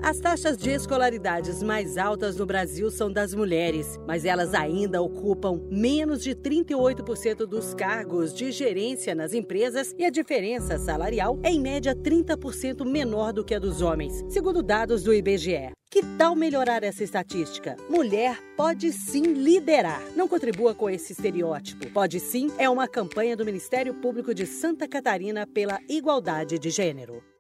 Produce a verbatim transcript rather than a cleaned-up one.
As taxas de escolaridades mais altas no Brasil são das mulheres, mas elas ainda ocupam menos de trinta e oito por cento dos cargos de gerência nas empresas e a diferença salarial é em média trinta por cento menor do que a dos homens, segundo dados do I B G E. Que tal melhorar essa estatística? Mulher pode sim liderar. Não contribua com esse estereótipo. Pode sim é uma campanha do Ministério Público de Santa Catarina pela igualdade de gênero.